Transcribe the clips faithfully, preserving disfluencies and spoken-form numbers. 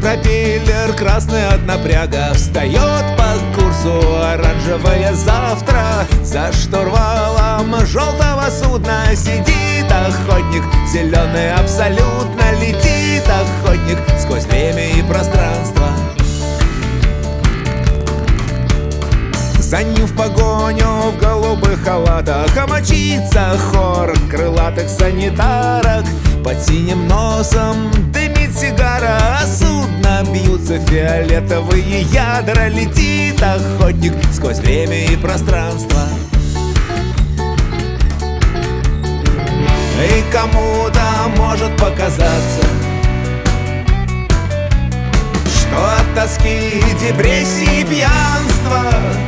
пропеллер красный от напряга встает по курсу оранжевое завтра. За штурвалом желтого судна сидит охотник, зеленый абсолютно летит охотник сквозь время и пространство. За ним в погоню в голубых халатах омочится хор крылатых санитарок. Под синим носом дымит сигара, а судно бьются фиолетовые ядра. Летит охотник сквозь время и пространство. И кому-то может показаться, что от тоски, депрессии, пьянства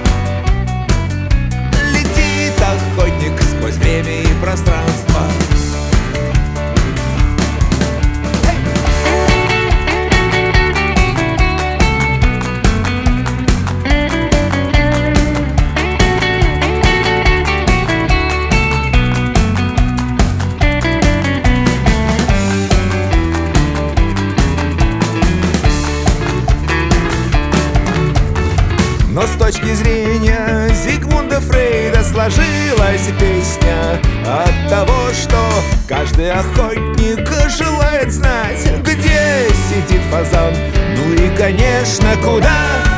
летит охотник сквозь время и пространство. Но с точки зрения Зигмунда Фрейда сложилась песня от того, что каждый охотник желает знать, где сидит фазан, ну и, конечно, куда.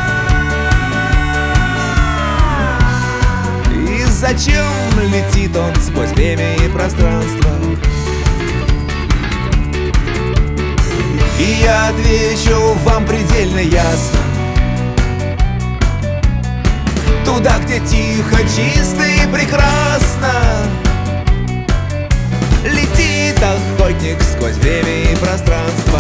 И зачем летит он сквозь время и пространство. И я отвечу вам предельно ясно: туда, где тихо, чисто и прекрасно летит охотник сквозь время и пространство.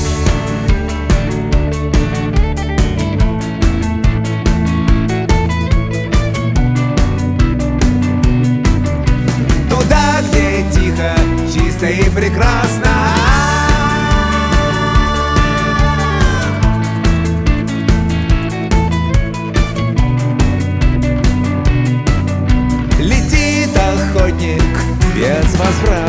Туда, где тихо, чисто и прекрасно летит охотник без возврата.